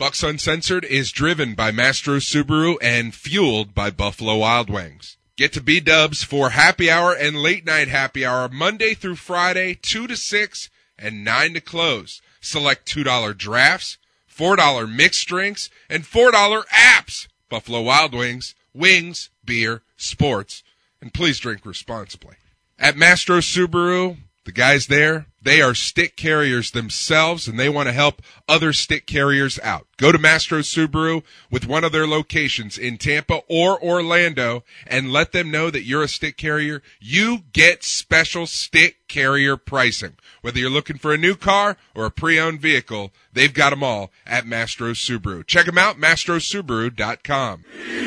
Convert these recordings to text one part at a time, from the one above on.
Bucks Uncensored is driven by Mastro Subaru and fueled by Buffalo Wild Wings. Get to B-Dubs for happy hour and late night happy hour Monday through Friday, 2 to 6 and 9 to close. Select $2 drafts, $4 mixed drinks, and $4 apps. Buffalo Wild Wings, wings, beer, sports, and please drink responsibly. At Mastro Subaru, the guys there, they are stick carriers themselves, and they want to help other stick carriers out. Go to Mastro Subaru with one of their locations in Tampa or Orlando and let them know that you're a stick carrier. You get special stick carrier pricing. Whether you're looking for a new car or a pre-owned vehicle, they've got them all at Mastro Subaru. Check them out, mastrosubaru.com.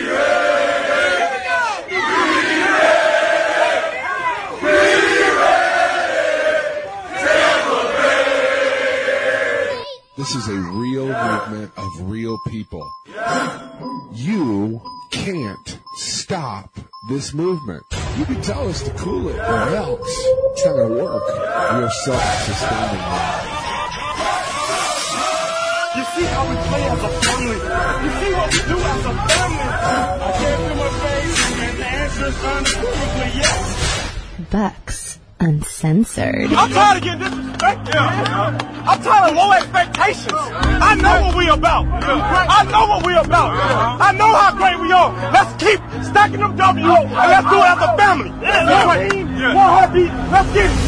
This is a real movement of real people. You can't stop this movement. You can tell us to cool it or else it's not going to work. We are self-sustaining now. You see how we play as a family. You see what we do as a family. I can't feel my face, and the answer is unequivocally yes. Bucks Uncensored. I'm tired of getting disrespected. I'm tired of low expectations. I know what we about. I know what we about. I know how great we are. Let's keep stacking them W's and let's do it as a family. One team, one heartbeat. Let's get it.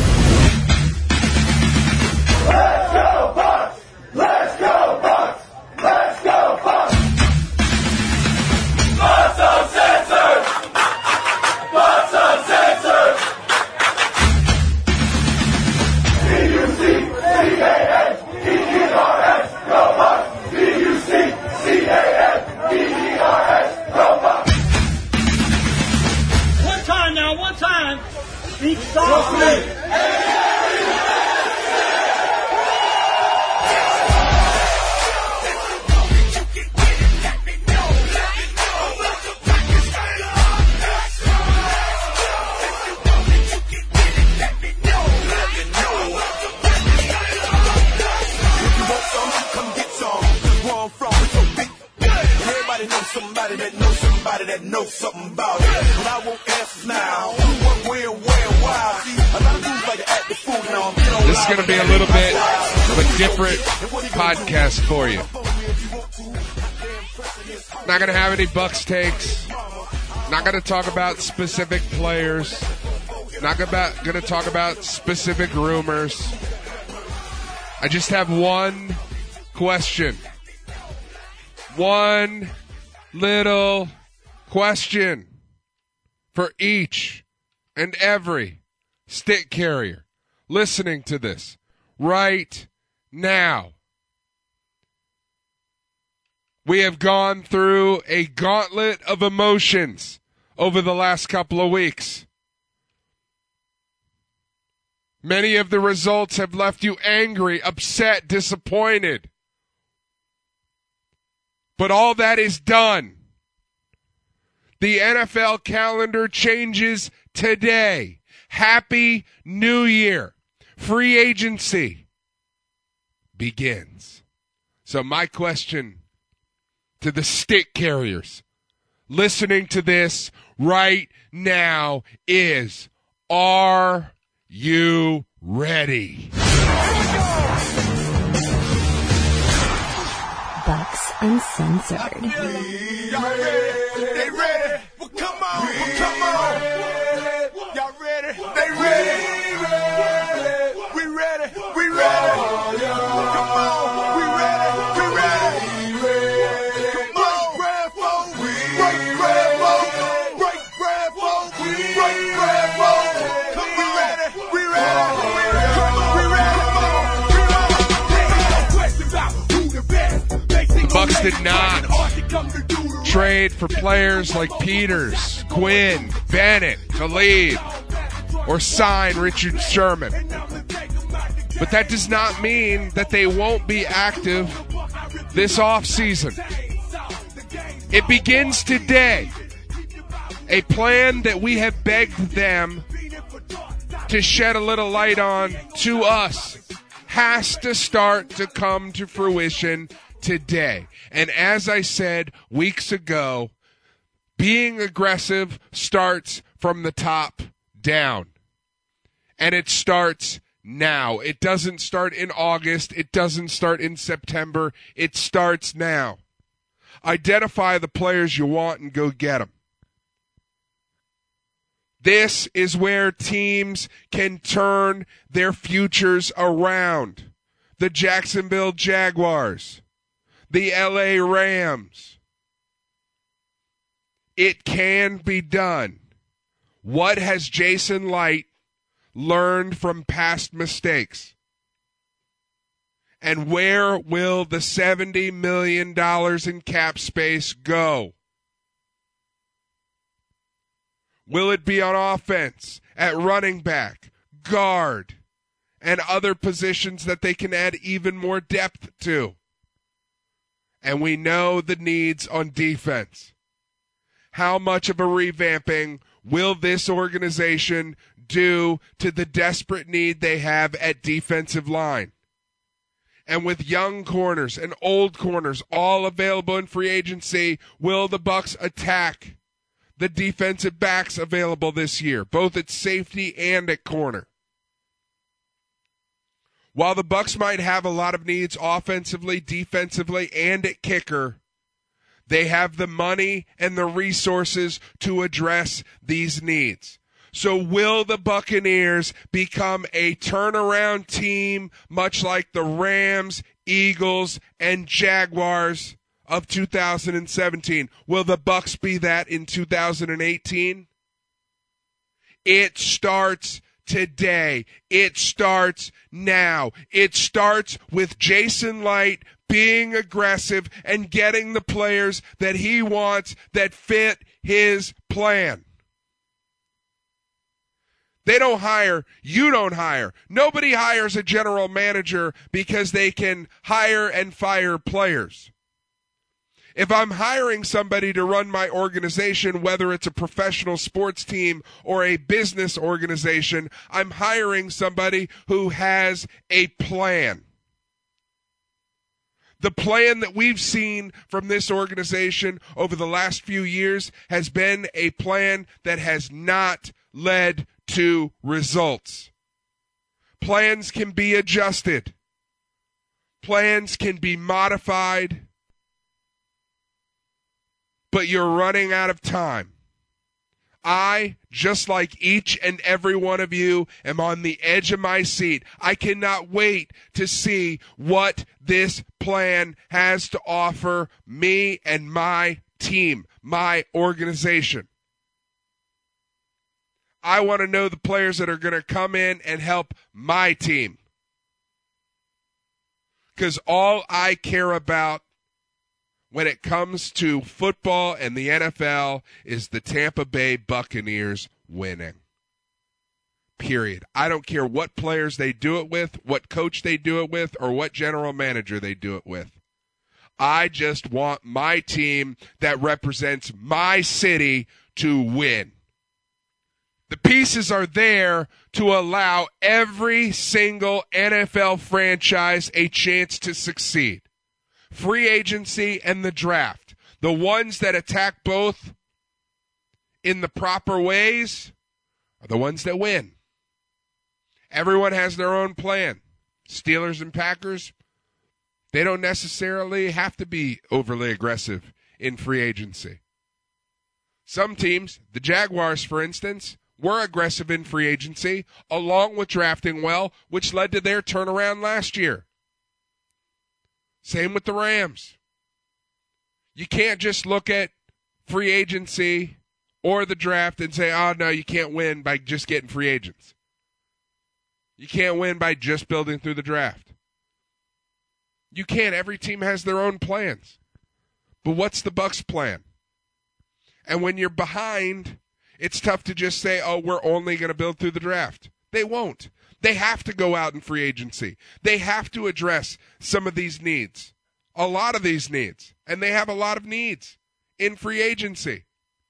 Let's go Bucks! Let's go Bucks! Let's go Bucks! Bucks Uncensored! Bucks Uncensored! B-U-C-C-A-N-E-E-R-S, go Bucks! B-U-C-C-A-N-E-E-R-S, go Bucks! One time now, one time. Speak softly. Somebody that knows somebody that knows something about it. But I won't answer now. What, where, why? See, a lot of dudes like to act the fool now. This is going to be a little bit of a different podcast for you. Not going to have any Bucks takes. Not going to talk about specific players. Not going to talk about specific rumors. I just have one question. One little question for each and every stick carrier listening to this right now. We have gone through a gauntlet of emotions over the last couple of weeks. Many of the results have left you angry, upset, disappointed. But all that is done. The NFL calendar changes today. Happy New Year. Free agency begins. So my question to the stick carriers listening to this right now is, are you ready? Bucks Uncensored. Y'all ready? They ready? Well, come on. Well, come on. Y'all ready? They ready? We ready? We ready? Come on. We ready? We ready? Come on. Break bread, folks. Break bread, folks. Break bread, folks. Come, we ready? We ready? We ready? The Bucks did not trade for players like Peters, Quinn, Bennett, Talib, or sign Richard Sherman. But that does not mean that they won't be active this offseason. It begins today. A plan that we have begged them to shed a little light on to us has to start to come to fruition today. And as I said weeks ago, being aggressive starts from the top down. And it starts now. It doesn't start in August. It doesn't start in September. It starts now. Identify the players you want and go get them. This is where teams can turn their futures around. The Jacksonville Jaguars, the LA Rams. It can be done. What has Jason Licht learned from past mistakes? And where will the $70 million in cap space go? Will it be on offense, at running back, guard, and other positions that they can add even more depth to? And we know the needs on defense. How much of a revamping will this organization do to the desperate need they have at defensive line? And with young corners and old corners all available in free agency, will the Bucs attack the defensive backs available this year, both at safety and at corner? While the Bucs might have a lot of needs offensively, defensively, and at kicker, they have the money and the resources to address these needs. So will the Buccaneers become a turnaround team much like the Rams, Eagles, and Jaguars of 2017? Will the Bucs be that in 2018? It starts today. It starts now. It starts with Jason Licht being aggressive and getting the players that he wants that fit his plan. They don't hire. You don't hire. Nobody hires a general manager because they can hire and fire players. If I'm hiring somebody to run my organization, whether it's a professional sports team or a business organization, I'm hiring somebody who has a plan. The plan that we've seen from this organization over the last few years has been a plan that has not led to results. Plans can be adjusted. Plans can be modified. But you're running out of time. I, just like each and every one of you, am on the edge of my seat. I cannot wait to see what this plan has to offer me and my team, my organization. I want to know the players that are going to come in and help my team. Because all I care about when it comes to football and the NFL is the Tampa Bay Buccaneers winning. Period. I don't care what players they do it with, what coach they do it with, or what general manager they do it with. I just want my team that represents my city to win. The pieces are there to allow every single NFL franchise a chance to succeed. Free agency and the draft. The ones that attack both in the proper ways are the ones that win. Everyone has their own plan. Steelers and Packers, they don't necessarily have to be overly aggressive in free agency. Some teams, the Jaguars for instance, were aggressive in free agency along with drafting well, which led to their turnaround last year. Same with the Rams. You can't just look at free agency or the draft and say, oh, no, you can't win by just getting free agents. You can't win by just building through the draft. You can't. Every team has their own plans. But what's the Bucs' plan? And when you're behind, it's tough to just say, oh, we're only going to build through the draft. They won't. They have to go out in free agency. They have to address some of these needs, a lot of these needs, and they have a lot of needs in free agency.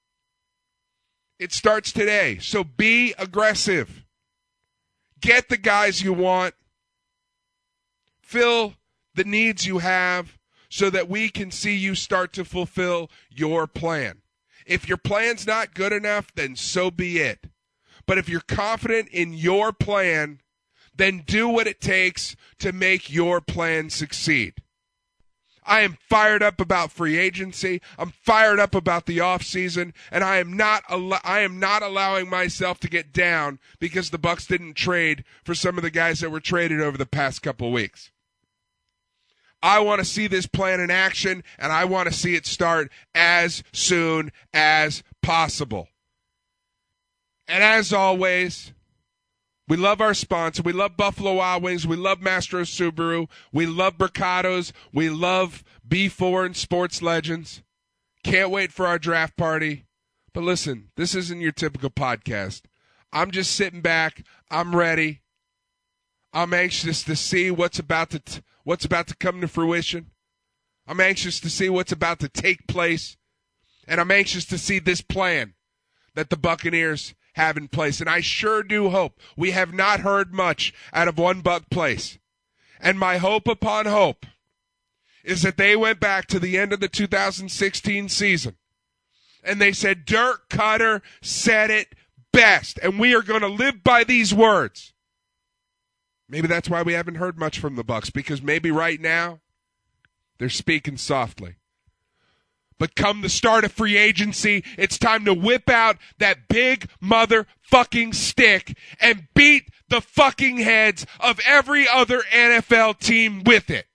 It starts today, so be aggressive. Get the guys you want. Fill the needs you have so that we can see you start to fulfill your plan. If your plan's not good enough, then so be it. But if you're confident in your plan, then do what it takes to make your plan succeed. I am fired up about free agency. I'm fired up about the offseason, and I am not allowing myself to get down because the Bucs didn't trade for some of the guys that were traded over the past couple weeks. I want to see this plan in action, and I want to see it start as soon as possible. And as always, we love our sponsor. We love Buffalo Wild Wings. We love Mastro Subaru. We love Mercados. We love B4 and Sports Legends. Can't wait for our draft party. But listen, this isn't your typical podcast. I'm just sitting back. I'm ready. I'm anxious to see what's about to come to fruition. I'm anxious to see what's about to take place. And I'm anxious to see this plan that the Buccaneers have in place. And I sure do hope. We have not heard much out of One Buck Place. And my hope upon hope is that they went back to the end of the 2016 season and they said, Dirk Cutter said it best, and we are going to live by these words. Maybe that's why we haven't heard much from the Bucs, because maybe right now they're speaking softly. But come the start of free agency, it's time to whip out that big motherfucking stick and beat the fucking heads of every other NFL team with it.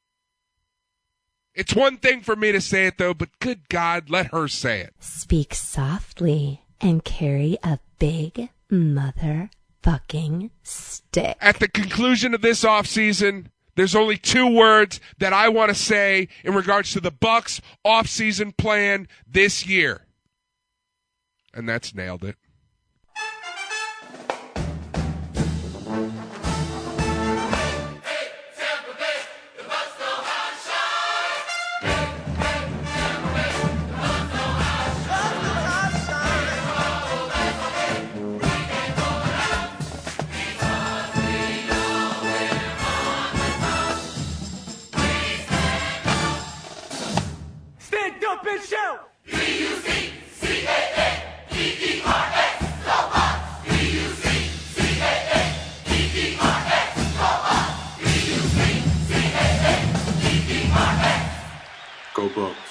It's one thing for me to say it, though, but good God, let her say it. Speak softly and carry a big motherfucking stick. At the conclusion of this offseason, there's only two words that I want to say in regards to the Bucs offseason plan this year. And that's nailed it. Stand up and shout! Go Bucs.